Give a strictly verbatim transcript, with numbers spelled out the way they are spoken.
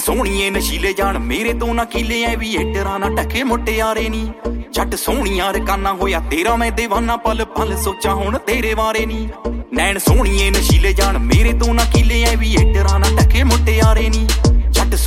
सोहणीए नशीले जान मेरे तो ना कीले ऐ भी हेटरां ना ढके मुटियारे नी जट सोहणिया रकाना होया तेरा मैं दीवाना पल पल सोचा हुण तेरे बारे नी नैन सोहणीए नशीले जान मेरे तो ना कीले ऐ भी हेटरां ना ढके मुटियारे नी